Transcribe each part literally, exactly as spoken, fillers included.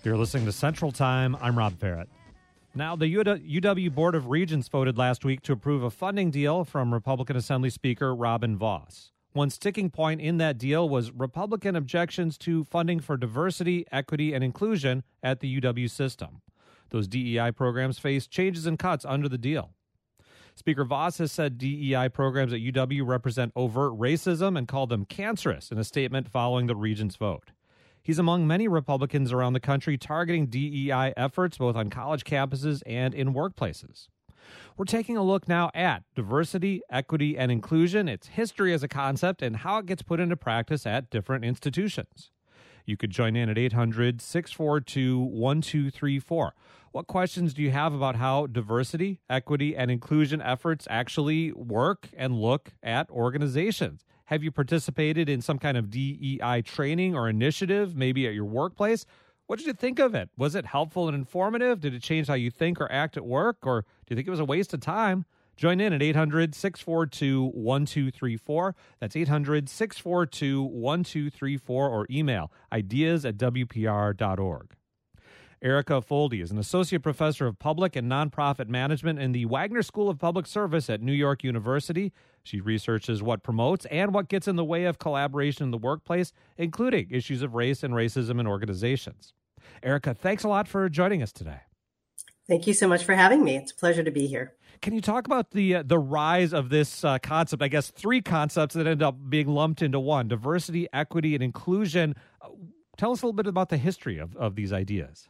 You're listening to Central Time. I'm Rob Barrett. Now, the U W Board of Regents voted last week to approve a funding deal from Republican Assembly Speaker Robin Vos. One sticking point in that deal was Republican objections to funding for diversity, equity, and inclusion at the U W system. Those D E I programs face changes and cuts under the deal. Speaker Vos has said D E I programs at U W represent overt racism and called them cancerous in a statement following the Regents' vote. He's among many Republicans around the country targeting D E I efforts both on college campuses and in workplaces. We're taking a look now at diversity, equity, and inclusion, its history as a concept, and how it gets put into practice at different institutions. You could join in at eight hundred, six four two, one two three four. What questions do you have about how diversity, equity, and inclusion efforts actually work and look at organizations? Have you participated in some kind of D E I training or initiative, maybe at your workplace? What did you think of it? Was it helpful and informative? Did it change how you think or act at work? Or do you think it was a waste of time? Join in at eight hundred, six four two, one two three four. That's eight hundred, six four two, one two three four, or email ideas at w p r dot org. Erica Foldy is an associate professor of public and nonprofit management in the Wagner School of Public Service at New York University. She researches what promotes and what gets in the way of collaboration in the workplace, including issues of race and racism in organizations. Erica, thanks a lot for joining us today. Thank you so much for having me. It's a pleasure to be here. Can you talk about the uh, the rise of this uh, concept? I guess three concepts that end up being lumped into one: diversity, equity, and inclusion. Uh, tell us a little bit about the history of, of these ideas.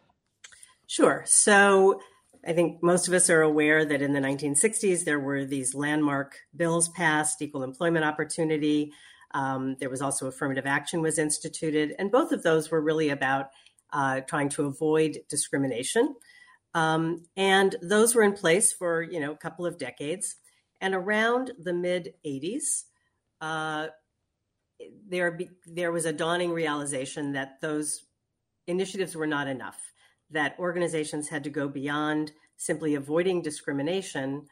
Sure. So I think most of us are aware that in the nineteen sixties, there were these landmark bills passed, equal employment opportunity. Um, there was also affirmative action was instituted. And both of those were really about uh, trying to avoid discrimination. Um, and those were in place for, you know, a couple of decades. And around the mid eighties, uh, there, be, there was a dawning realization that those initiatives were not enough, that organizations had to go beyond simply avoiding discrimination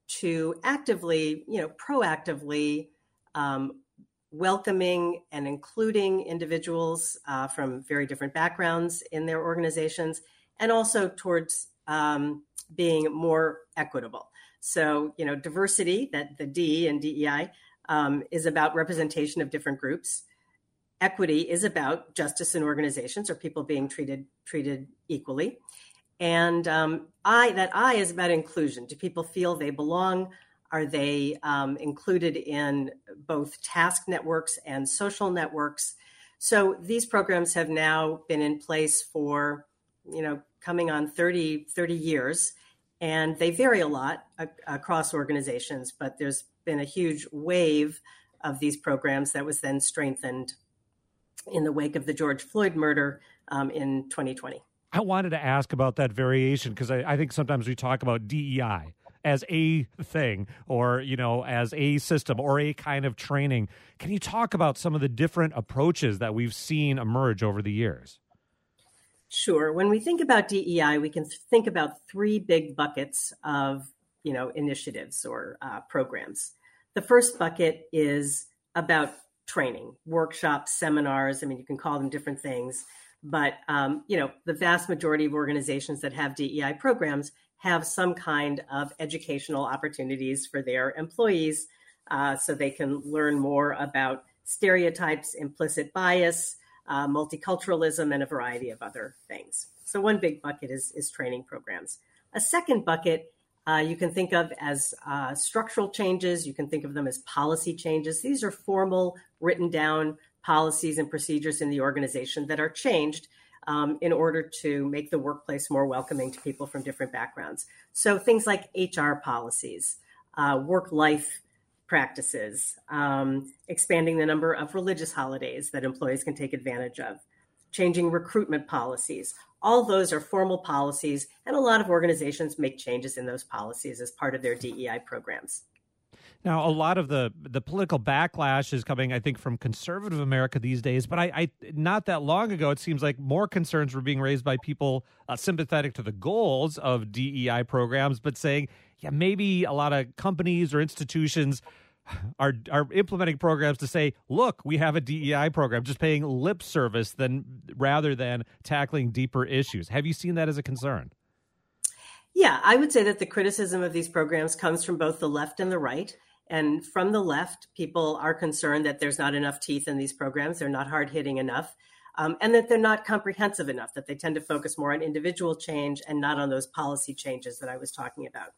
to actively, you know, proactively um, welcoming and including individuals uh, from very different backgrounds in their organizations, and also towards um, being more equitable. So, you know, diversity, that the D in D E I, um, is about representation of different groups. Equity is about justice in organizations, or people being treated treated equally. And um, I, that I is about inclusion. Do people feel they belong? Are they um, included in both task networks and social networks? So these programs have now been in place for, you know, coming on thirty, thirty years, and they vary a lot a- across organizations, but there's been a huge wave of these programs that was then strengthened in the wake of the George Floyd murder um, in twenty twenty. I wanted to ask about that variation because I, I think sometimes we talk about D E I as a thing, or, you know, as a system or a kind of training. Can you talk about some of the different approaches that we've seen emerge over the years? Sure. When we think about D E I, we can think about three big buckets of, you know, initiatives or uh, programs. The first bucket is about training, workshops, seminars. I mean, you can call them different things, but, um, you know, the vast majority of organizations that have D E I programs have some kind of educational opportunities for their employees uh, so they can learn more about stereotypes, implicit bias, uh, multiculturalism, and a variety of other things. So one big bucket is, is training programs. A second bucket Uh, you can think of as uh, structural changes. You can think of them as policy changes. These are formal, written down policies and procedures in the organization that are changed um, in order to make the workplace more welcoming to people from different backgrounds. So things like H R policies, uh, work-life practices, um, expanding the number of religious holidays that employees can take advantage of, changing recruitment policies. All those are formal policies, and a lot of organizations make changes in those policies as part of their D E I programs. Now, a lot of the, the political backlash is coming, I think, from conservative America these days. But I, I not that long ago, it seems like more concerns were being raised by people uh, sympathetic to the goals of D E I programs, but saying, yeah, maybe a lot of companies or institutions are are implementing programs to say, look, we have a D E I program, just paying lip service than rather than tackling deeper issues. Have you seen that as a concern? Yeah, I would say that the criticism of these programs comes from both the left and the right. And from the left, people are concerned that there's not enough teeth in these programs. They're not hard hitting enough, um, and that they're not comprehensive enough, that they tend to focus more on individual change and not on those policy changes that I was talking about.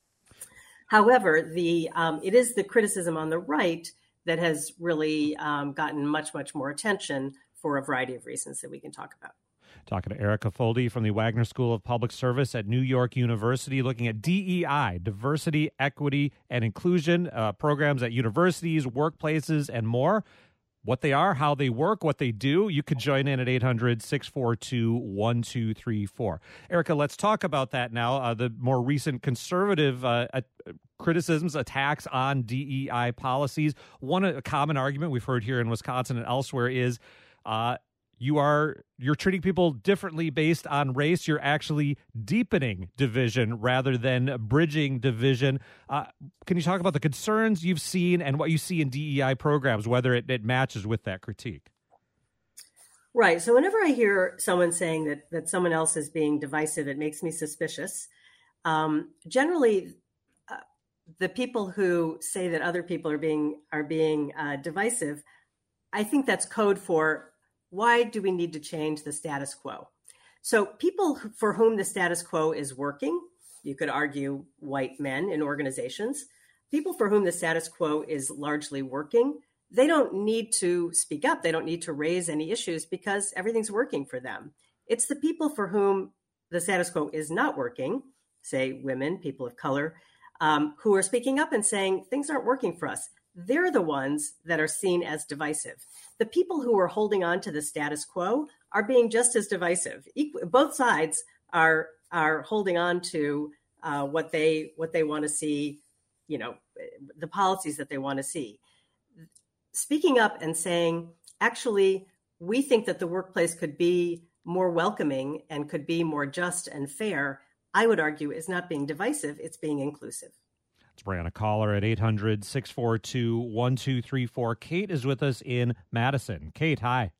However, the um, it is the criticism on the right that has really um, gotten much, much more attention for a variety of reasons that we can talk about. Talking to Erica Foldy from the Wagner School of Public Service at New York University, looking at D E I, diversity, equity, and inclusion uh, programs at universities, workplaces, and more. What they are, how they work, what they do. You can join in at eight hundred, six four two, one two three four. Erica, let's talk about that now. Uh, the more recent conservative uh, uh, criticisms, attacks on D E I policies. One a common argument we've heard here in Wisconsin and elsewhere is uh, you are you're treating people differently based on race. You're actually deepening division rather than bridging division. Uh, can you talk about the concerns you've seen and what you see in D E I programs, whether it, it matches with that critique? Right. So whenever I hear someone saying that that someone else is being divisive, it makes me suspicious. Um, generally, uh, the people who say that other people are being are being uh, divisive, I think that's code for, why do we need to change the status quo? So people for whom the status quo is working, you could argue white men in organizations, people for whom the status quo is largely working, they don't need to speak up. They don't need to raise any issues because everything's working for them. It's the people for whom the status quo is not working, say women, people of color, um, who are speaking up and saying things aren't working for us. They're the ones that are seen as divisive. The people who are holding on to the status quo are being just as divisive. Equal, both sides are are holding on to uh, what they what they want to see, you know, the policies that they want to see. Speaking up and saying, actually, we think that the workplace could be more welcoming and could be more just and fair, I would argue is not being divisive, it's being inclusive. Let's bring on a caller at eight hundred, six four two, one two three four. Kate is with us in Madison. Kate, hi.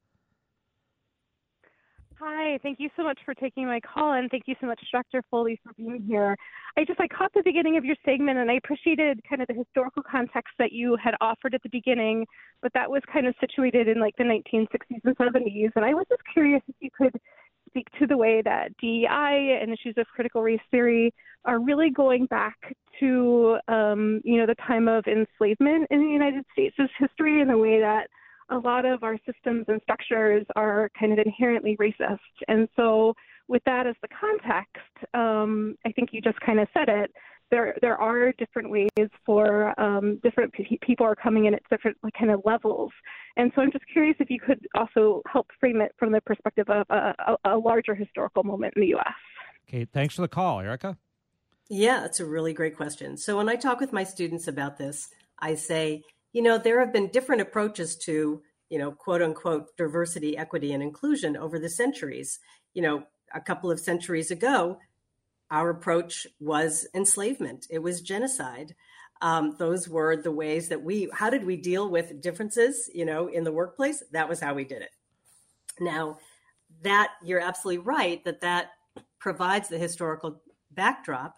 Hi, thank you so much for taking my call, and thank you so much, Doctor Foldy, for being here. I just I caught the beginning of your segment, and I appreciated kind of the historical context that you had offered at the beginning, but that was kind of situated in like the nineteen sixties and seventies, and I was just curious if you could speak to the way that D E I and issues of critical race theory are really going back to, um, you know, the time of enslavement in the United States' history, in the way that a lot of our systems and structures are kind of inherently racist. And so with that as the context, um, I think you just kind of said it, there there are different ways for um, different pe- people are coming in at different like, kind of levels. And so I'm just curious if you could also help frame it from the perspective of a, a, a larger historical moment in the U S. Okay, thanks for the call. Erica? Yeah, that's a really great question. So when I talk with my students about this, I say, you know, there have been different approaches to, you know, quote unquote, diversity, equity, and inclusion over the centuries. You know, a couple of centuries ago, our approach was enslavement. It was genocide. Um, those were the ways that we, how did we deal with differences, you know, in the workplace? That was how we did it. Now, that you're absolutely right that that provides the historical backdrop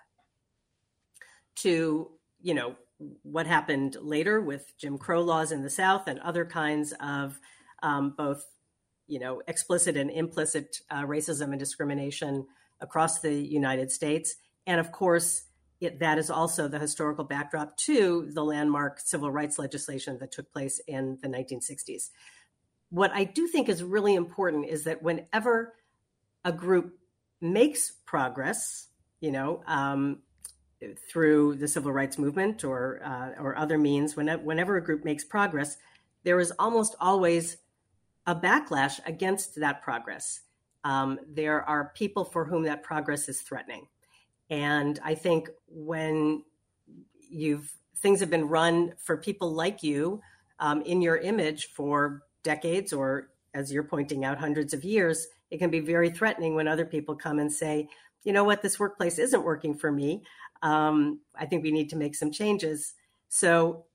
to, you know, what happened later with Jim Crow laws in the South and other kinds of um, both, you know, explicit and implicit uh, racism and discrimination across the United States. And of course, it, that is also the historical backdrop to the landmark civil rights legislation that took place in the nineteen sixties. What I do think is really important is that whenever a group makes progress, you know, um, through the civil rights movement or uh, or other means, whenever, whenever a group makes progress, there is almost always a backlash against that progress. Um, there are people for whom that progress is threatening. And I think when you've things have been run for people like you um, in your image for decades, or as you're pointing out, hundreds of years, it can be very threatening when other people come and say, you know what, this workplace isn't working for me. Um, I think we need to make some changes. So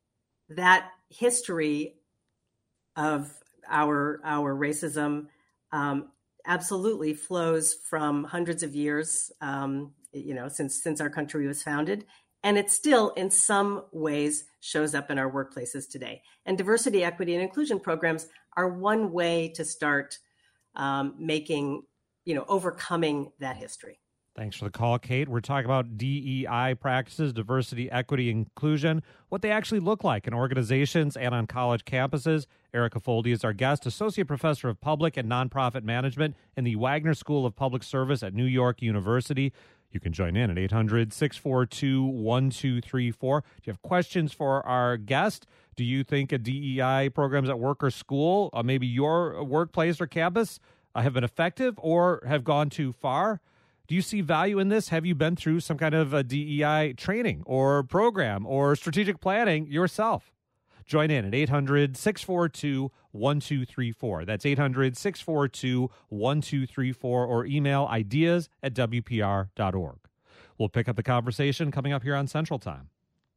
that history of our our racism um, absolutely flows from hundreds of years, um, you know, since since our country was founded, and it still, in some ways, shows up in our workplaces today. And diversity, equity, and inclusion programs are one way to start um, making, you know, overcoming that history. Thanks for the call, Kate. We're talking about D E I practices, diversity, equity, inclusion, what they actually look like in organizations and on college campuses. Erica Foldy is our guest, Associate Professor of Public and Nonprofit Management in the Wagner School of Public Service at New York University. You can join in at eight hundred, six four two, one two three four. Do you have questions for our guest? Do you think a D E I programs at work or school, uh, maybe your workplace or campus, uh, have been effective or have gone too far? Do you see value in this? Have you been through some kind of a D E I training or program or strategic planning yourself? Join in at eight hundred, six four two, one two three four. That's eight hundred, six four two, one two three four, or email ideas at w p r dot org. We'll pick up the conversation coming up here on Central Time.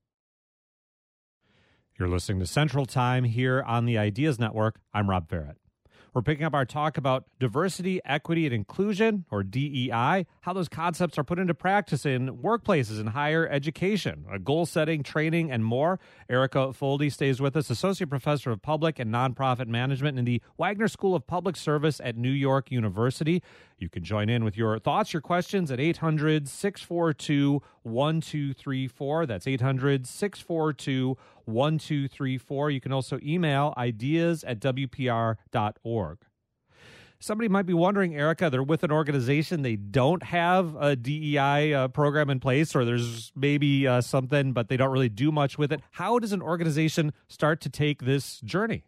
You're listening to Central Time here on the Ideas Network. I'm Rob Ferret. We're picking up our talk about diversity, equity, and inclusion, or D E I, how those concepts are put into practice in workplaces and higher education, goal setting, training, and more. Erica Foldy stays with us, Associate Professor of Public and Nonprofit Management in the Wagner School of Public Service at New York University. You can join in with your thoughts, your questions at eight hundred, six four two, one two three four. That's eight hundred, six four two, one two three four. You can also email ideas at w p r dot org. Somebody might be wondering, Erica, they're with an organization, they don't have a D E I uh, program in place, or there's maybe uh, something, but they don't really do much with it. How does an organization start to take this journey?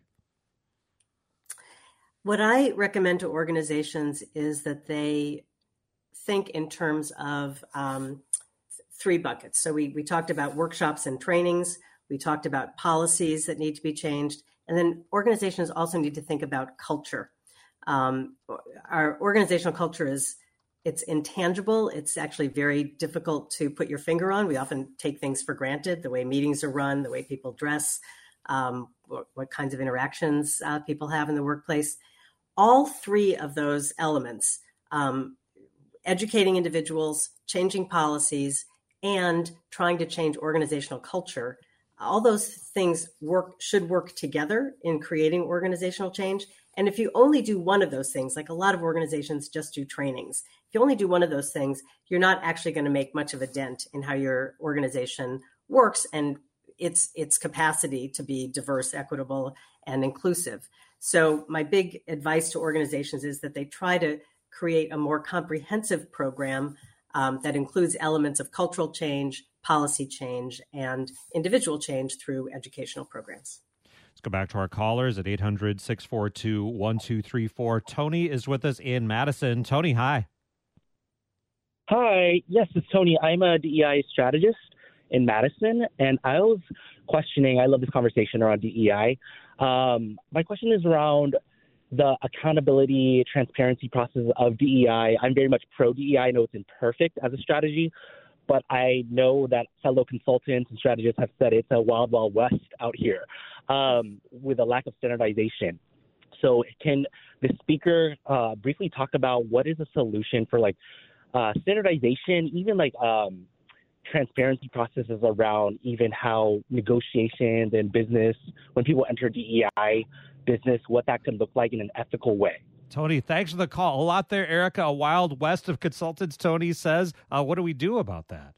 What I recommend to organizations is that they think in terms of um, three buckets. So we, we talked about workshops and trainings. We talked about policies that need to be changed. And then organizations also need to think about culture. Um, our organizational culture is, it's intangible. It's actually very difficult to put your finger on. We often take things for granted, the way meetings are run, the way people dress, um, what, what kinds of interactions uh, people have in the workplace. All three of those elements, um, educating individuals, changing policies, and trying to change organizational culture, all those things work should work together in creating organizational change. And if you only do one of those things, like a lot of organizations just do trainings, if you only do one of those things, you're not actually going to make much of a dent in how your organization works and its its capacity to be diverse, equitable, and inclusive. So my big advice to organizations is that they try to create a more comprehensive program um, that includes elements of cultural change, policy change, and individual change through educational programs. Let's go back to our callers at eight hundred, six four two, one two three four. Tony is with us in Madison. Tony, hi. Hi. Yes, it's Tony. I'm a D E I strategist in Madison, and I was questioning, I love this conversation around D E I. Um, my question is around the accountability, transparency process of D E I. I'm very much pro D E I. I know it's imperfect as a strategy, but I know that fellow consultants and strategists have said it's a wild, wild west out here um, with a lack of standardization. So can the speaker uh, briefly talk about what is a solution for like uh, standardization, even like um, transparency processes around even how negotiations and business, when people enter D E I business, what that can look like in an ethical way? Tony, thanks for the call. A lot there, Erica. A wild west of consultants, Tony says. Uh, what do we do about that?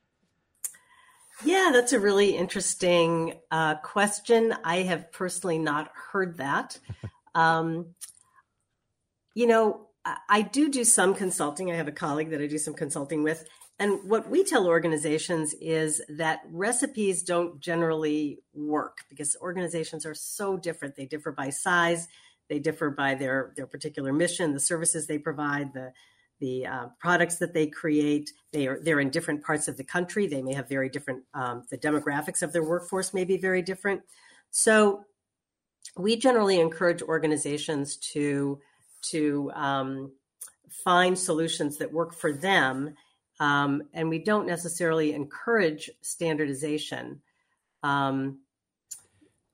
Yeah, that's a really interesting uh, question. I have personally not heard that. um, you know, I, I do do some consulting. I have a colleague that I do some consulting with. And what we tell organizations is that recipes don't generally work because organizations are so different. They differ by size. They differ by their, their particular mission, the services they provide, the the uh, products that they create. They are they're in different parts of the country. They may have very different. Um, the demographics of their workforce may be very different. So we generally encourage organizations to to um, find solutions that work for them, um, and we don't necessarily encourage standardization. Um,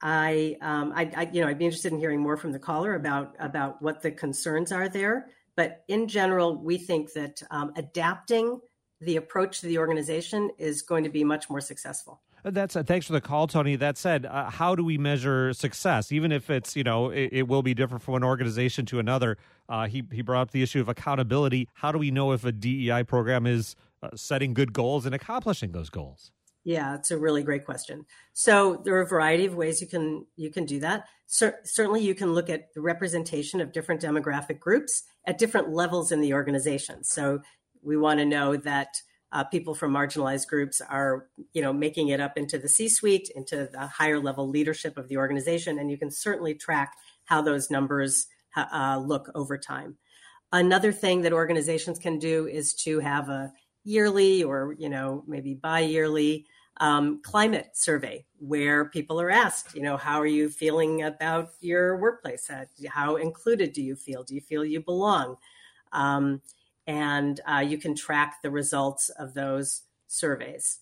I, um, I, I, you know, I'd be interested in hearing more from the caller about about what the concerns are there. But in general, we think that um, adapting the approach to the organization is going to be much more successful. That's uh, thanks for the call, Tony. That said, uh, how do we measure success? Even if it's, you know, it, it will be different from one organization to another. Uh, he he brought up the issue of accountability. How do we know if a D E I program is uh, setting good goals and accomplishing those goals? Yeah, it's a really great question. So there are a variety of ways you can you can do that. Cer- certainly, you can look at the representation of different demographic groups at different levels in the organization. So we want to know that uh, people from marginalized groups are, you know, making it up into the C-suite, into the higher level leadership of the organization, and you can certainly track how those numbers uh, look over time. Another thing that organizations can do is to have a yearly or, you know, maybe bi-yearly um, climate survey where people are asked, you know, how are you feeling about your workplace? How included do you feel? Do you feel you belong? Um, and uh, you can track the results of those surveys.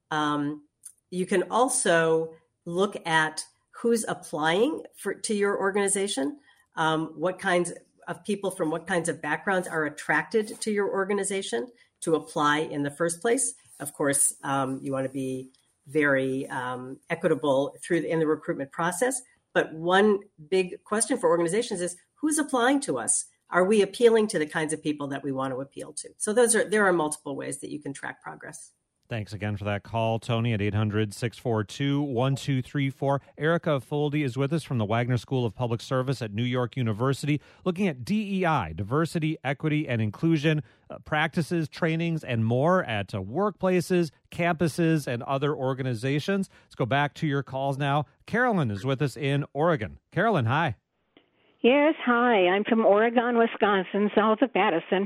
Um, you can also look at who's applying for, to your organization, um, what kinds of people from what kinds of backgrounds are attracted to your organization to apply in the first place. Of course, um, you want to be very um, equitable through the, in the recruitment process. But one big question for organizations is who's applying to us? Are we appealing to the kinds of people that we want to appeal to? So those are there are multiple ways that you can track progress. Thanks again for that call, Tony, at eight hundred, six four two, one two three four. Erica Foldy is with us from the Wagner School of Public Service at New York University, looking at D E I, diversity, equity, and inclusion, uh, practices, trainings, and more at uh, workplaces, campuses, and other organizations. Let's go back to your calls now. Carolyn is with us in Oregon. Carolyn, hi. Yes, hi. I'm from Oregon, Wisconsin, south of Madison.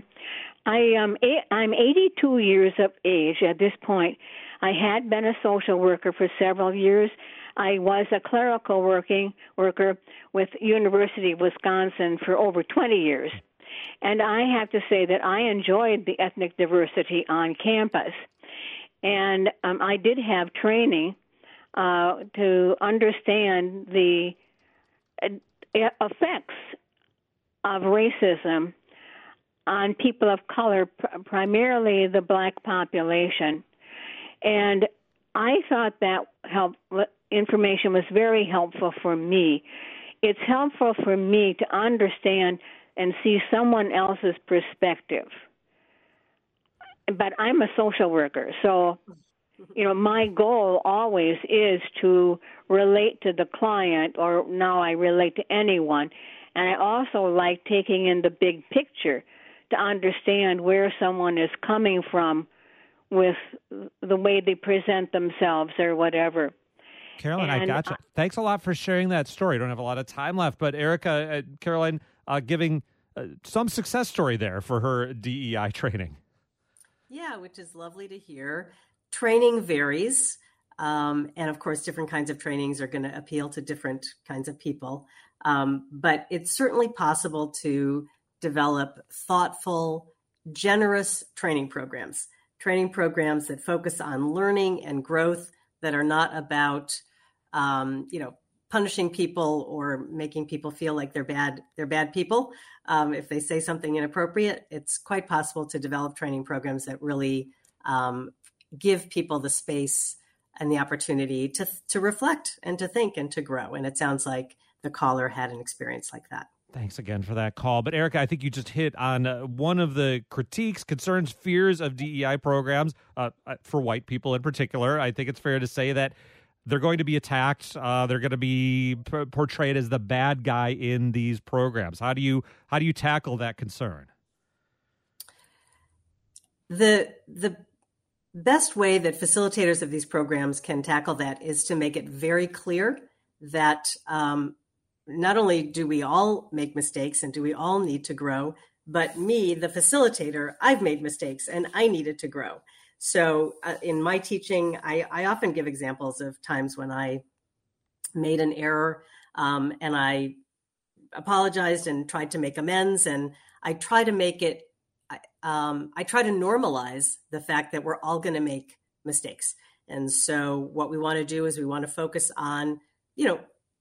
I um I'm eighty-two years of age at this point. I had been a social worker for several years. I was a clerical working worker with University of Wisconsin for over twenty years. And I have to say that I enjoyed the ethnic diversity on campus. And um, I did have training uh, to understand the uh, effects of racism on people of color, pr- primarily the black population. And I thought that help, information was very helpful for me. It's helpful for me to understand and see someone else's perspective. But I'm a social worker, so you know, my goal always is to relate to the client, or now I relate to anyone. And I also like taking in the big picture to understand where someone is coming from with the way they present themselves or whatever. Carolyn, and I gotcha. I, Thanks a lot for sharing that story. I don't have a lot of time left, but Erica, uh, Caroline, uh, giving uh, some success story there for her D E I training. Yeah, which is lovely to hear. Training varies. Um, and of course, different kinds of trainings are going to appeal to different kinds of people. Um, but it's certainly possible to develop thoughtful, generous training programs, training programs that focus on learning and growth, that are not about, um, you know, punishing people or making people feel like they're bad, they're bad people. Um, if they say something inappropriate, it's quite possible to develop training programs that really um, give people the space and the opportunity to to reflect and to think and to grow. And it sounds like the caller had an experience like that. Thanks again for that call. But Erica, I think you just hit on uh, one of the critiques, concerns, fears of D E I programs uh, for white people in particular. I think it's fair to say that they're going to be attacked. Uh, they're going to be p- portrayed as the bad guy in these programs. How do you how do you tackle that concern? The the best way that facilitators of these programs can tackle that is to make it very clear that um, not only do we all make mistakes and do we all need to grow, but me, the facilitator, I've made mistakes and I needed to grow. So uh, in my teaching, I, I often give examples of times when I made an error um, and I apologized and tried to make amends. And I try to make it, um, I try to normalize the fact that we're all going to make mistakes. And so what we want to do is we want to focus on, you know,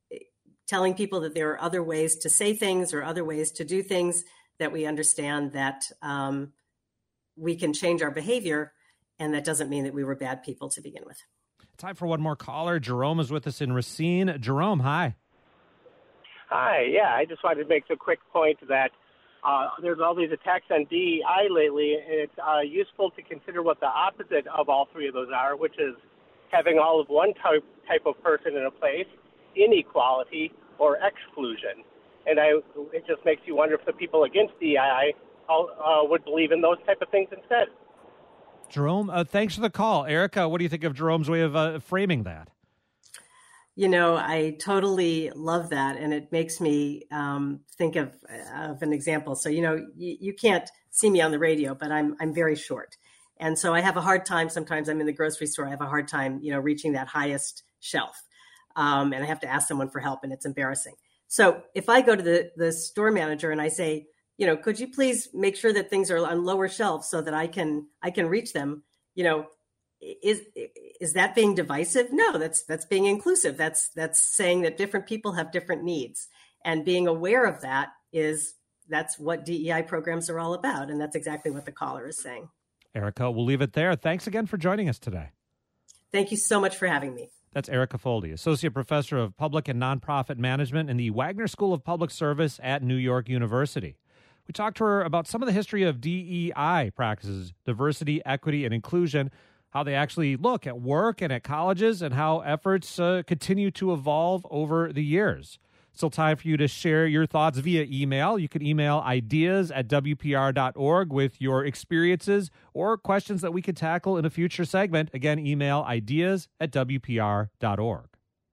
telling people that there are other ways to say things or other ways to do things, that we understand that um, we can change our behavior, and that doesn't mean that we were bad people to begin with. Time for one more caller. Jerome is with us in Racine. Jerome, hi. Hi, yeah, I just wanted to make a quick point that uh, there's all these attacks on D E I lately, and it's uh, useful to consider what the opposite of all three of those are, which is having all of one type, type of person in a place, inequality or exclusion. And I, it just makes you wonder if the people against D E I uh, would believe in those type of things instead. Jerome, uh, thanks for the call. Erica, what do you think of Jerome's way of uh, framing that? You know, I totally love that, and it makes me um, think of of an example. So, you know, you, you can't see me on the radio, but I'm I'm very short, and so I have a hard time. Sometimes I'm in the grocery store. I have a hard time, you know, reaching that highest shelf, um, and I have to ask someone for help, and it's embarrassing. So, if I go to the the store manager and I say, you know, could you please make sure that things are on lower shelves so that I can I can reach them, you know. Is is that being divisive? No, that's that's being inclusive. That's that's saying that different people have different needs, and being aware of that is that's what D E I programs are all about, and that's exactly what the caller is saying. Erica, we'll leave it there. Thanks again for joining us today. Thank you so much for having me. That's Erica Foldy, Associate Professor of Public and Nonprofit Management in the Wagner School of Public Service at New York University. We talked to her about some of the history of D E I practices, diversity, equity, and inclusion, how they actually look at work and at colleges, and how efforts uh, continue to evolve over the years. Still time for you to share your thoughts via email. You can email ideas at W P R dot org with your experiences or questions that we could tackle in a future segment. Again, email ideas at W P R dot org.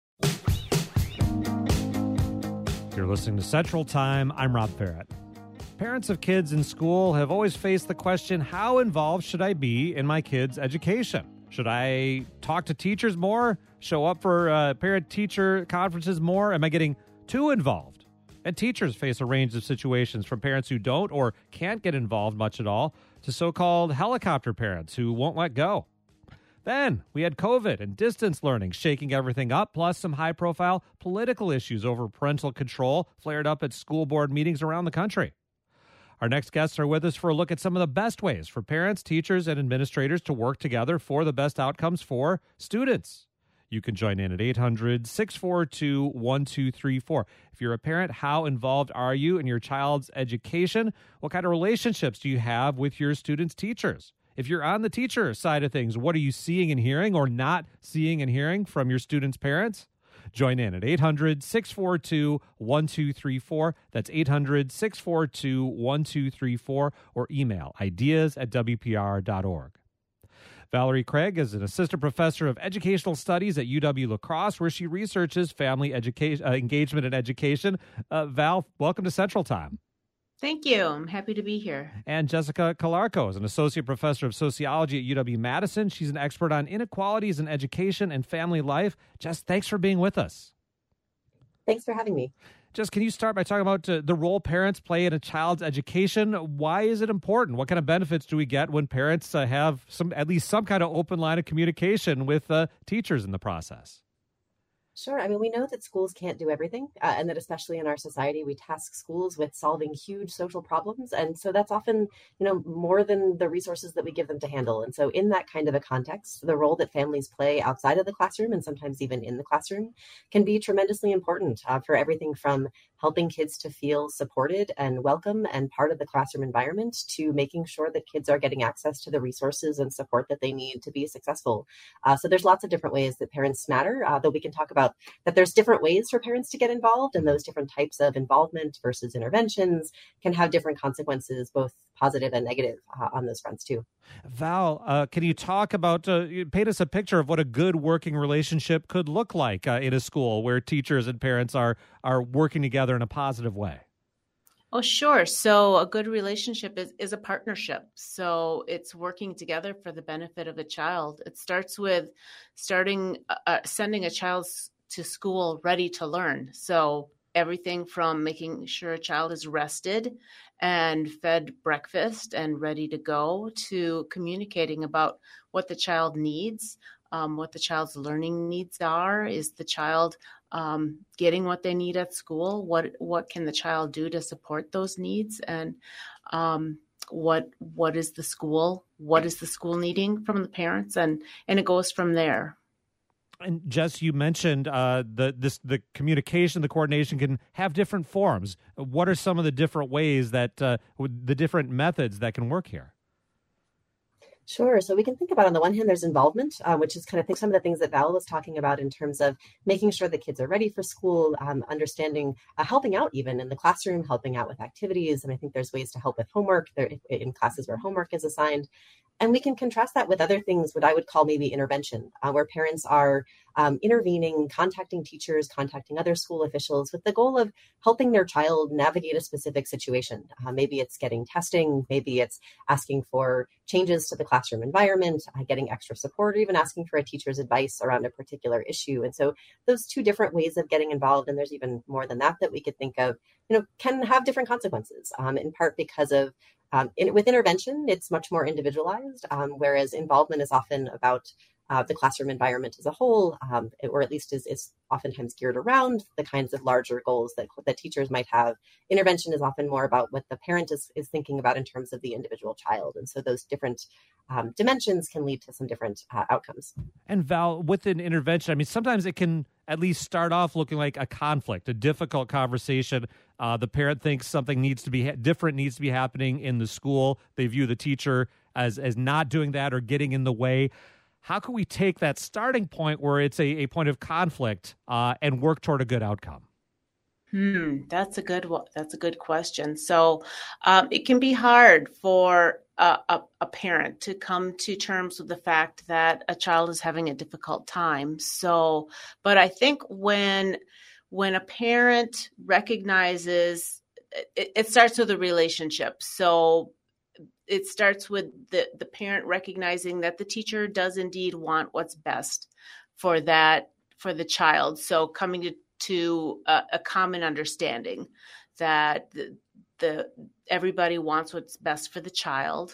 You're listening to Central Time. I'm Rob Ferret. Parents of kids in school have always faced the question, how involved should I be in my kids' education? Should I talk to teachers more? Show up for uh, parent-teacher conferences more? Am I getting too involved? And teachers face a range of situations, from parents who don't or can't get involved much at all to so-called helicopter parents who won't let go. Then we had COVID and distance learning shaking everything up, plus some high-profile political issues over parental control flared up at school board meetings around the country. Our next guests are with us for a look at some of the best ways for parents, teachers, and administrators to work together for the best outcomes for students. You can join in at eight hundred, six four two, one two three four. If you're a parent, how involved are you in your child's education? What kind of relationships do you have with your students' teachers? If you're on the teacher side of things, what are you seeing and hearing or not seeing and hearing from your students' parents? Join in at eight hundred, six four two, one two three four. That's eight hundred, six four two, one two three four, or email ideas at W P R dot org. Valerie Craig is an assistant professor of educational studies at U W-La Crosse, where she researches family education, uh, engagement and education. Uh, Val, welcome to Central Time. Thank you. I'm happy to be here. And Jessica Calarco is an associate professor of sociology at U W-Madison. She's an expert on inequalities in education and family life. Jess, thanks for being with us. Thanks for having me. Jess, can you start by talking about uh, the role parents play in a child's education? Why is it important? What kind of benefits do we get when parents uh, have some, at least some kind of open line of communication with uh, teachers in the process? Sure. I mean, we know that schools can't do everything, uh, and that especially in our society, we task schools with solving huge social problems. And so that's often, you know, more than the resources that we give them to handle. And so in that kind of a context, the role that families play outside of the classroom, and sometimes even in the classroom, can be tremendously important uh, for everything from helping kids to feel supported and welcome and part of the classroom environment, to making sure that kids are getting access to the resources and support that they need to be successful. Uh, so there's lots of different ways that parents matter, uh, though we can talk about that there's different ways for parents to get involved, and those different types of involvement versus interventions can have different consequences, both positive and negative uh, on those fronts too. Val, uh, can you talk about, uh, paint us a picture of what a good working relationship could look like uh, in a school where teachers and parents are are working together in a positive way? Oh, sure. So a good relationship is, is a partnership. So it's working together for the benefit of a child. It starts with starting, uh, sending a child to school ready to learn. So everything from making sure a child is rested and fed breakfast and ready to go, to communicating about what the child needs, um, what the child's learning needs are. Is the child um, getting what they need at school? What what can the child do to support those needs? And um, what what is the school? What is the school needing from the parents? And and it goes from there. And Jess, you mentioned uh, the this the communication, the coordination can have different forms. What are some of the different ways that uh, the different methods that can work here? Sure. So we can think about, on the one hand, there's involvement, uh, which is kind of think some of the things that Val was talking about in terms of making sure the kids are ready for school, um, understanding, uh, helping out even in the classroom, helping out with activities. And I think there's ways to help with homework there in classes where homework is assigned. And we can contrast that with other things, what I would call maybe intervention, uh, where parents are um, intervening, contacting teachers, contacting other school officials with the goal of helping their child navigate a specific situation. Uh, maybe it's getting testing, maybe it's asking for changes to the classroom environment, uh, getting extra support, or even asking for a teacher's advice around a particular issue. And so those two different ways of getting involved, and there's even more than that that we could think of, you know, can have different consequences, um, in part because of Um, in, with intervention, it's much more individualized, um, whereas involvement is often about uh, the classroom environment as a whole, um, or at least is, is oftentimes geared around the kinds of larger goals that, that teachers might have. Intervention is often more about what the parent is, is thinking about in terms of the individual child. And so those different um, dimensions can lead to some different uh, outcomes. And Val, with an intervention, I mean, sometimes it can at least start off looking like a conflict, a difficult conversation. Uh, the parent thinks something needs to be ha- different needs to be happening in the school. They view the teacher as as not doing that or getting in the way. How can we take that starting point where it's a, a point of conflict uh, and work toward a good outcome? Hmm, that's a good one. That's a good question. So um, it can be hard for a, a, a parent to come to terms with the fact that a child is having a difficult time. So, but I think when when a parent recognizes, it, it starts with a relationship. So it starts with the, the parent recognizing that the teacher does indeed want what's best for that, for the child. So coming to, to a, a common understanding that the, the everybody wants what's best for the child,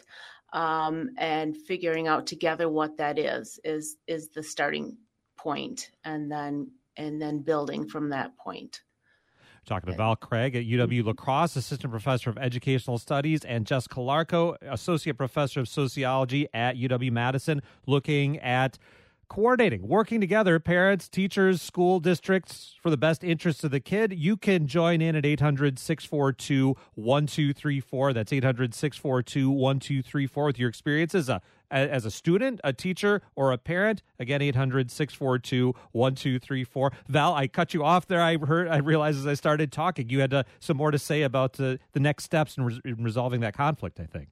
um, and figuring out together what that is, is, is the starting point, and then, and then building from that point. Talking to Val Craig at U W La Crosse, Assistant Professor of Educational Studies, and Jess Calarco, Associate Professor of Sociology at U W-Madison, looking at coordinating, working together, parents, teachers, school districts for the best interests of the kid. You can join in at eight hundred, six four two, one two three four. That's eight hundred, six four two, one two three four with your experience as a as a student, a teacher, or a parent. Again, eight hundred, six four two, one two three four. Val, I cut you off there. I heard, I realized as I started talking, you had uh, some more to say about uh, the next steps in, re- in resolving that conflict, I think.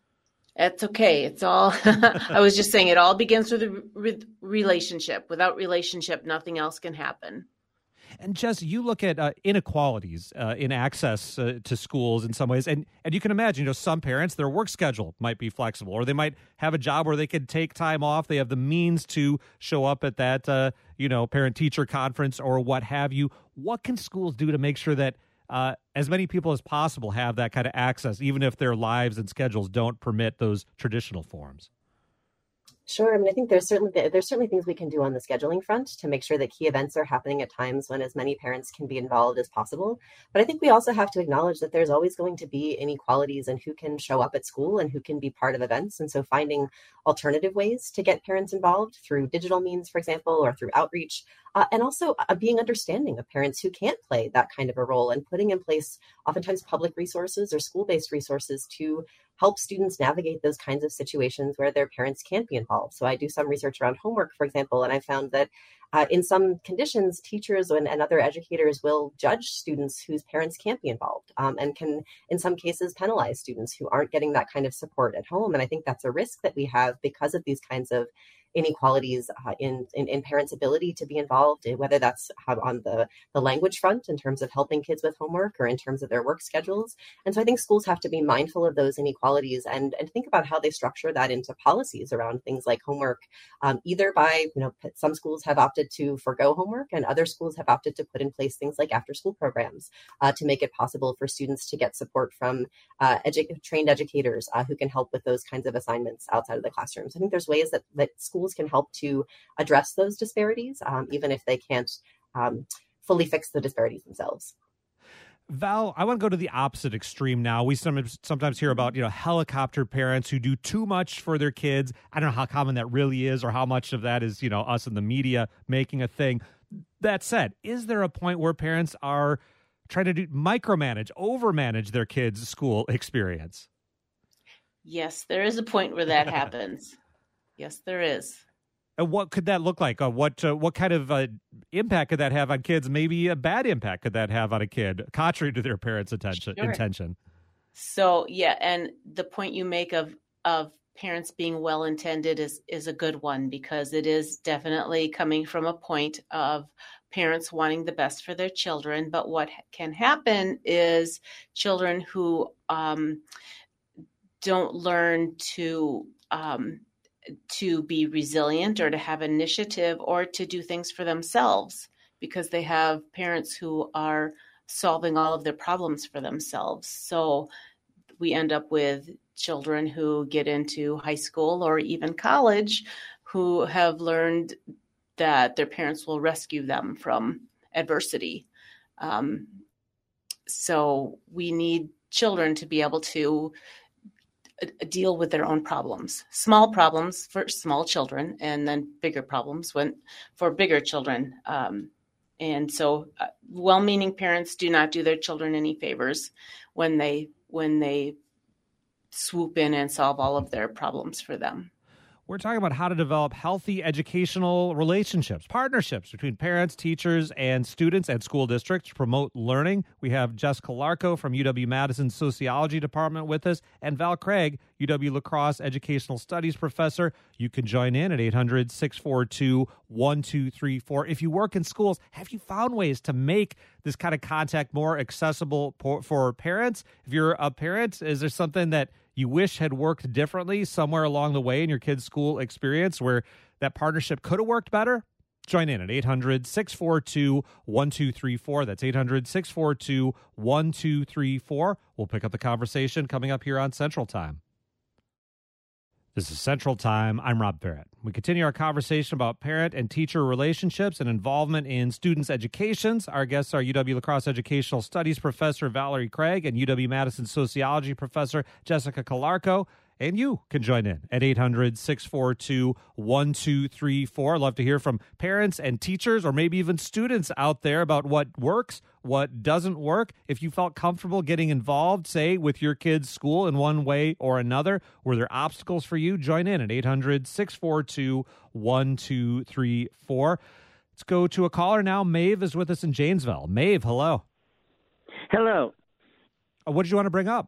It's okay. It's all, I was just saying it all begins with a re- relationship. Without relationship, nothing else can happen. And Jess, you look at uh, inequalities uh, in access uh, to schools in some ways, and, and you can imagine, you know, some parents, their work schedule might be flexible, or they might have a job where they could take time off. They have the means to show up at that, uh, you know, parent-teacher conference or what have you. What can schools do to make sure that uh, as many people as possible have that kind of access, even if their lives and schedules don't permit those traditional forms? Sure. I mean, I think there's certainly there's certainly things we can do on the scheduling front to make sure that key events are happening at times when as many parents can be involved as possible. But I think we also have to acknowledge that there's always going to be inequalities in who can show up at school and who can be part of events. And so finding alternative ways to get parents involved through digital means, for example, or through outreach, uh, and also uh, being understanding of parents who can't play that kind of a role, and putting in place oftentimes public resources or school-based resources to help students navigate those kinds of situations where their parents can't be involved. So I do some research around homework, for example, and I found that uh, in some conditions, teachers and, and other educators will judge students whose parents can't be involved, um, and can, in some cases, penalize students who aren't getting that kind of support at home. And I think that's a risk that we have because of these kinds of inequalities uh, in, in, in parents' ability to be involved, whether that's on the, the language front in terms of helping kids with homework or in terms of their work schedules. And so I think schools have to be mindful of those inequalities and, and think about how they structure that into policies around things like homework, um, either by, you know, some schools have opted to forgo homework and other schools have opted to put in place things like after school programs uh, to make it possible for students to get support from uh, edu- trained educators uh, who can help with those kinds of assignments outside of the classrooms. I think there's ways that, that schools schools can help to address those disparities, um, even if they can't um, fully fix the disparities themselves. Val, I want to go to the opposite extreme now. We sometimes sometimes hear about, you know, helicopter parents who do too much for their kids. I don't know how common that really is or how much of that is, you know, us in the media making a thing. That said, is there a point where parents are trying to do micromanage, overmanage their kids' school experience? Yes, there is a point where that happens. Yes, there is. And what could that look like? Uh, what uh, what kind of uh, impact could that have on kids? Maybe a bad impact could that have on a kid, contrary to their parents' attention, Sure. intention? So, yeah, and the point you make of of parents being well-intended is, is a good one, because it is definitely coming from a point of parents wanting the best for their children. But what can happen is children who um, don't learn to um, to be resilient or to have initiative or to do things for themselves because they have parents who are solving all of their problems for themselves. So we end up with children who get into high school or even college who have learned that their parents will rescue them from adversity. Um, so we need children to be able to deal with their own problems, small problems for small children, and then bigger problems when for bigger children. Um, and so uh, well-meaning parents do not do their children any favors when they when they swoop in and solve all of their problems for them. We're talking about how to develop healthy educational relationships, partnerships between parents, teachers, and students and school districts to promote learning. We have Jess Calarco from U W-Madison's Sociology Department with us, and Val Craig, U W-La Crosse Educational Studies Professor. You can join in at eight hundred, six four two, one two three four. If you work in schools, have you found ways to make this kind of contact more accessible for parents? If you're a parent, is there something that you wish had worked differently somewhere along the way in your kid's school experience where that partnership could have worked better? Join in at eight hundred, six four two, one two three four. That's eight hundred, six four two, one two three four. We'll pick up the conversation coming up here on Central Time. This is Central Time. I'm Rob Barrett. We continue our conversation about parent and teacher relationships and involvement in students' educations. Our guests are U W-La Crosse Educational Studies Professor Valerie Craig and U W-Madison Sociology Professor Jessica Calarco. And you can join in at eight hundred, six four two, one two three four. I'd love to hear from parents and teachers or maybe even students out there about what works, what doesn't work. If you felt comfortable getting involved, say, with your kid's school in one way or another, were there obstacles for you? Join in at eight hundred, six four two, one two three four. Let's go to a caller now. Maeve is with us in Janesville. Maeve, hello. Hello. Uh, what did you want to bring up?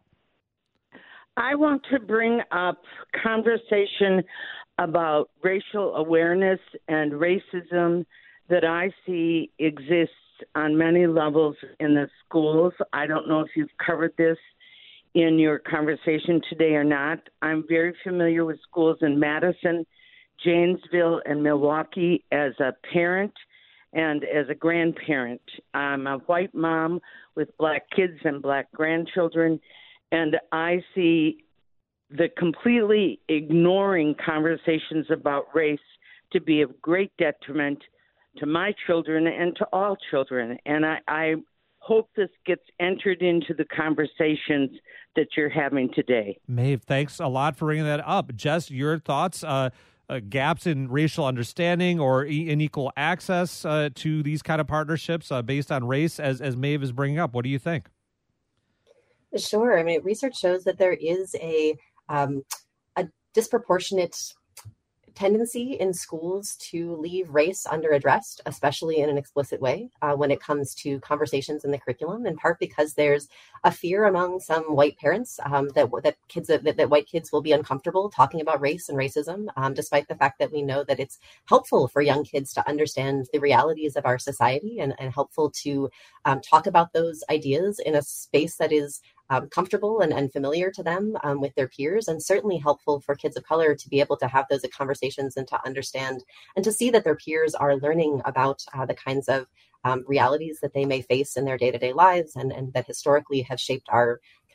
I want to bring up conversation about racial awareness and racism that I see exists on many levels in the schools. I don't know if you've covered this in your conversation today or not. I'm very familiar with schools in Madison, Janesville, and Milwaukee as a parent and as a grandparent. I'm a white mom with black kids and black grandchildren, and I see the completely ignoring conversations about race to be of great detriment to my children and to all children. And I, I hope this gets entered into the conversations that you're having today. Maeve, thanks a lot for bringing that up. Jess, your thoughts, uh, uh, gaps in racial understanding or e- unequal access uh, to these kind of partnerships uh, based on race, as, as Maeve is bringing up. What do you think? Sure. I mean, research shows that there is a um, a disproportionate tendency in schools to leave race underaddressed, especially in an explicit way, uh, when it comes to conversations in the curriculum, in part because there's a fear among some white parents um, that that kids that, that white kids will be uncomfortable talking about race and racism, um, despite the fact that we know that it's helpful for young kids to understand the realities of our society and, and helpful to um, talk about those ideas in a space that is Um, comfortable and, and familiar to them um, with their peers, and certainly helpful for kids of color to be able to have those conversations and to understand and to see that their peers are learning about uh, the kinds of um, realities that they may face in their day-to-day lives and, and that historically have shaped our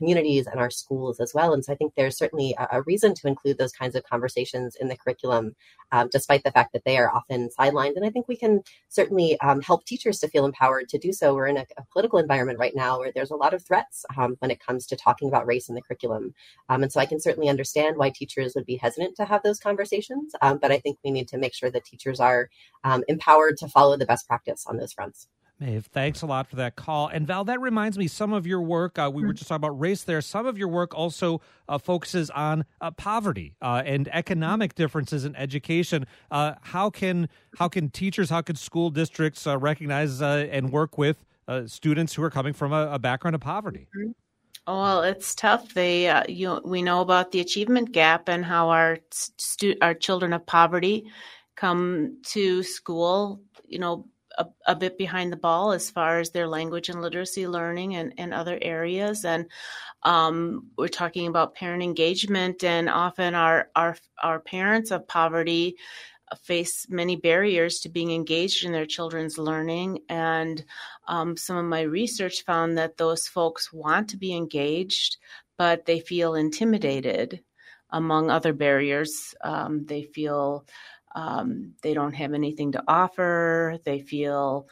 communities and our schools as well. And so I think there's certainly a, a reason to include those kinds of conversations in the curriculum, um, despite the fact that they are often sidelined. And I think we can certainly um, help teachers to feel empowered to do so. We're in a, a political environment right now where there's a lot of threats um, when it comes to talking about race in the curriculum. Um, and so I can certainly understand why teachers would be hesitant to have those conversations. Um, but I think we need to make sure that teachers are um, empowered to follow the best practice on those fronts. Maeve, thanks a lot for that call. And Val, that reminds me, some of your work, uh, we were just talking about race there, some of your work also uh, focuses on uh, poverty uh, and economic differences in education. Uh, how can how can teachers, how can school districts uh, recognize uh, and work with uh, students who are coming from a, a background of poverty? Oh, well, it's tough. They, uh, you, we know about the achievement gap and how our stu- our children of poverty come to school, you know, A, a bit behind the ball as far as their language and literacy learning and, and other areas. And um, we're talking about parent engagement, and often our, our, our parents of poverty face many barriers to being engaged in their children's learning. And um, some of my research found that those folks want to be engaged, but they feel intimidated, among other barriers. Um, they feel Um, they don't have anything to offer. They feel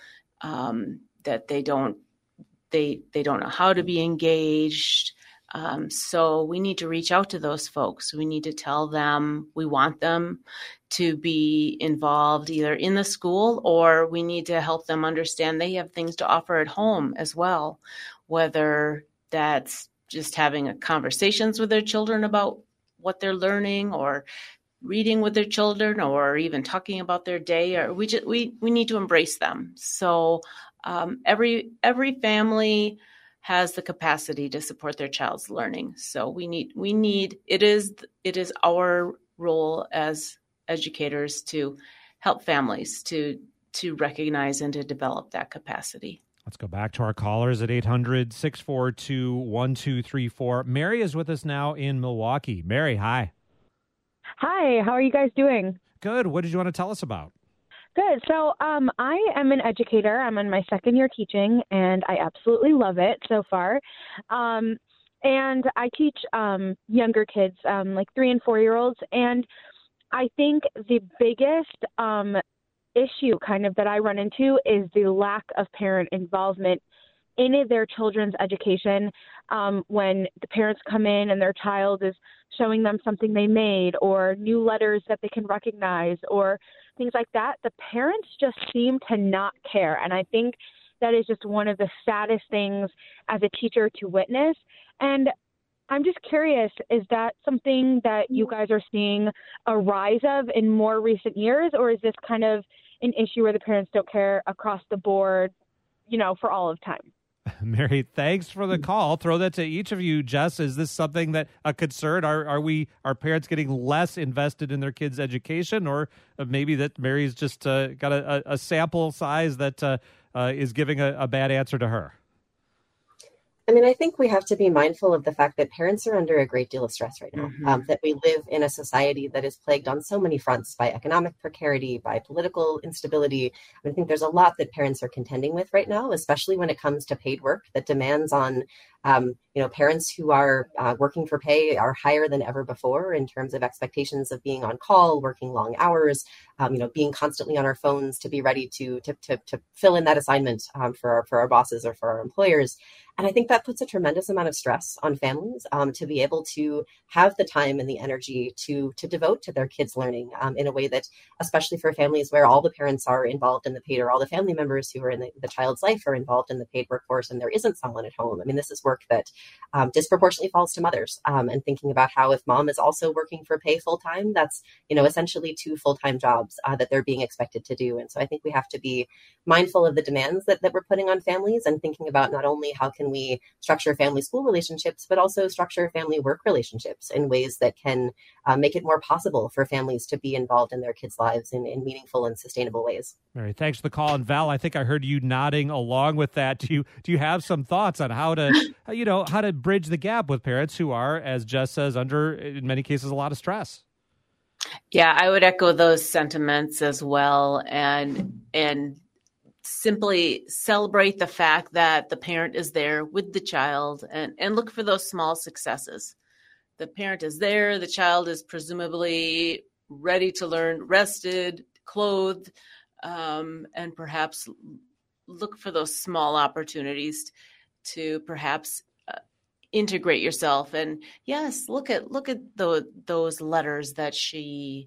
um, that they don't they they don't know how to be engaged. Um, so we need to reach out to those folks. We need to tell them we want them to be involved either in the school, or we need to help them understand they have things to offer at home as well, whether that's just having a conversations with their children about what they're learning, or reading with their children, or even talking about their day. Or we just we we need to embrace them. So um, every every family has the capacity to support their child's learning. So we need we need it is it is our role as educators to help families to to recognize and to develop that capacity. Let's go back to our callers at eight hundred, six four two, one two three four. Mary is with us now in Milwaukee. Mary, hi. Hi, how are you guys doing? Good. What did you want to tell us about? Good. So um, I am an educator. I'm in my second year teaching, and I absolutely love it so far. Um, and I teach um, younger kids, um, like three and four-year-olds. And I think the biggest um, issue kind of that I run into is the lack of parent involvement in their children's education. Um, when the parents come in and their child is showing them something they made, or new letters that they can recognize, or things like that, the parents just seem to not care. And I think that is just one of the saddest things as a teacher to witness. And I'm just curious, is that something that you guys are seeing a rise of in more recent years, or is this kind of an issue where the parents don't care across the board, you know, for all of time? Mary, thanks for the call. Throw that to each of you. Jess, is this something that a concern? Are are we are parents getting less invested in their kids' education, or maybe that Mary's just uh, got a, a sample size that uh, uh, is giving a, a bad answer to her? I mean, I think we have to be mindful of the fact that parents are under a great deal of stress right now, Mm-hmm. um, that we live in a society that is plagued on so many fronts by economic precarity, by political instability. I think there's a lot that parents are contending with right now, especially when it comes to paid work that demands on Um, you know, parents who are uh, working for pay are higher than ever before in terms of expectations of being on call, working long hours, um, you know, being constantly on our phones to be ready to to to, to fill in that assignment um, for our, for our bosses or for our employers. And I think that puts a tremendous amount of stress on families um, to be able to have the time and the energy to to devote to their kids' learning um, in a way that, especially for families where all the parents are involved in the paid, or all the family members who are in the, the child's life are involved in the paid workforce, and there isn't someone at home. I mean, this is work that um, disproportionately falls to mothers. Um, and thinking about how if mom is also working for pay full time, that's, you know, essentially two full-time jobs uh, that they're being expected to do. And so I think we have to be mindful of the demands that, that we're putting on families, and thinking about not only how can we structure family school relationships, but also structure family work relationships in ways that can uh, make it more possible for families to be involved in their kids' lives in, in meaningful and sustainable ways. Mary, thanks for the call. And Val, I think I heard you nodding along with that. Do you do you have some thoughts on how to, you know, how to bridge the gap with parents who are, as Jess says, under, in many cases, a lot of stress? Yeah, I would echo those sentiments as well. And and simply celebrate the fact that the parent is there with the child and, and look for those small successes. The parent is there, the child is presumably ready to learn, rested, clothed, um, and perhaps look for those small opportunities to perhaps uh, integrate yourself. And yes, look at look at the, those letters that she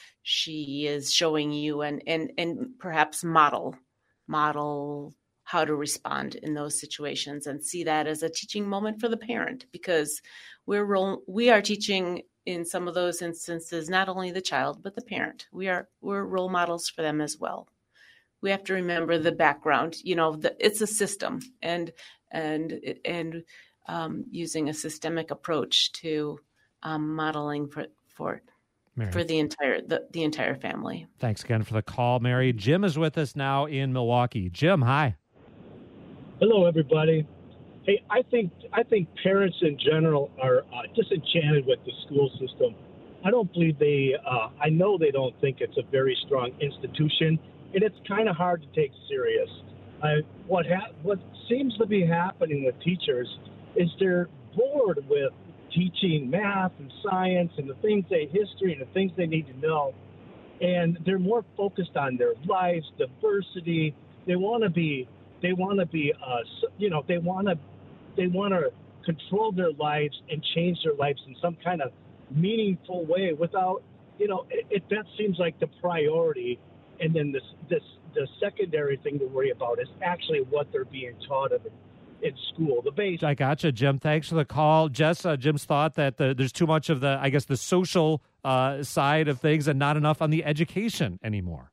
she is showing you, and and and perhaps model model how to respond in those situations, and see that as a teaching moment for the parent, because we're role, we are teaching in some of those instances not only the child but the parent. We are we're role models for them as well. We have to remember the background. You know, the, it's a system, and and and um, using a systemic approach to um, modeling for for. Mary. For the entire the, the entire family. Thanks again for the call, Mary. Jim is with us now in Milwaukee. Jim, hi. Hello, everybody. Hey, I think I think parents in general are uh, disenchanted with the school system. I don't believe they. Uh, I know they don't think it's a very strong institution, and it's kind of hard to take serious. Uh, what ha- what seems to be happening with teachers is they're bored with teaching math and science and the things they history and the things they need to know, and they're more focused on their lives, diversity. They want to be, they want to be, uh, you know, they want to, they want to control their lives and change their lives in some kind of meaningful way. Without, you know, it, it that seems like the priority, and then this, this, the secondary thing to worry about is actually what they're being taught of. In school, the base. I gotcha, Jim. Thanks for the call. Jess, uh, Jim's thought that the, there's too much of the, I guess, the social uh, side of things and not enough on the education anymore.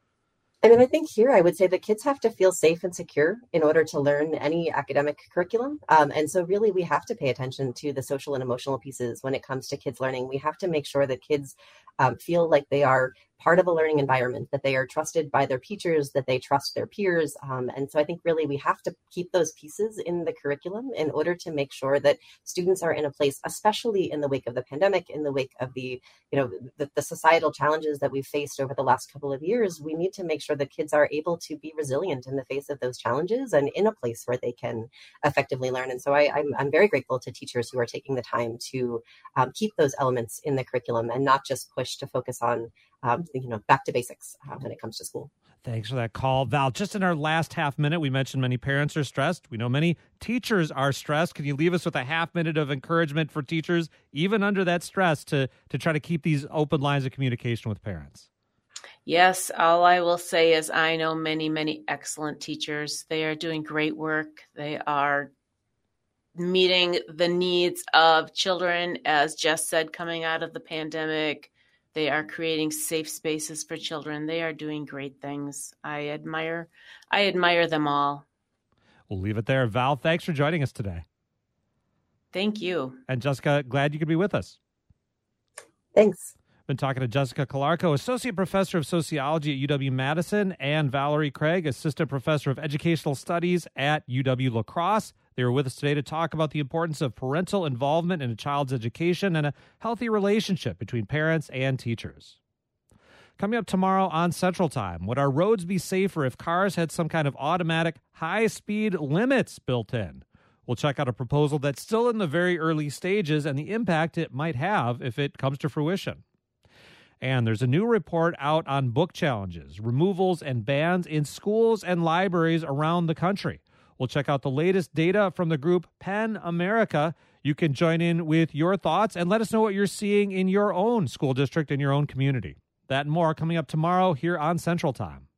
I mean, I think here I would say that kids have to feel safe and secure in order to learn any academic curriculum. Um, and so really we have to pay attention to the social and emotional pieces when it comes to kids learning. We have to make sure that kids um, feel like they are part of a learning environment, that they are trusted by their teachers, that they trust their peers. Um, and so I think really we have to keep those pieces in the curriculum in order to make sure that students are in a place, especially in the wake of the pandemic, in the wake of the, you know, the, the societal challenges that we've faced over the last couple of years. We need to make sure that kids are able to be resilient in the face of those challenges and in a place where they can effectively learn. And so I, I'm, I'm very grateful to teachers who are taking the time to um, keep those elements in the curriculum and not just push to focus on Um, you know, back to basics uh, when it comes to school. Thanks for that call, Val. Just in our last half minute, we mentioned many parents are stressed. We know many teachers are stressed. Can you leave us with a half minute of encouragement for teachers, even under that stress, to to try to keep these open lines of communication with parents? Yes, all I will say is I know many, many excellent teachers. They are doing great work. They are meeting the needs of children, as Jess said, coming out of the pandemic. They are creating safe spaces for children. They are doing great things. I admire, I admire them all. We'll leave it there. Val, thanks for joining us today. Thank you. And Jessica, glad you could be with us. Thanks. Been talking to Jessica Calarco, Associate Professor of Sociology at U W-Madison, and Valerie Craig, Assistant Professor of Educational Studies at U W-La Crosse. They were with us today to talk about the importance of parental involvement in a child's education and a healthy relationship between parents and teachers. Coming up tomorrow on Central Time, would our roads be safer if cars had some kind of automatic high-speed limits built in? We'll check out a proposal that's still in the very early stages and the impact it might have if it comes to fruition. And there's a new report out on book challenges, removals, and bans in schools and libraries around the country. We'll check out the latest data from the group PEN America. You can join in with your thoughts and let us know what you're seeing in your own school district and your own community. That and more coming up tomorrow here on Central Time.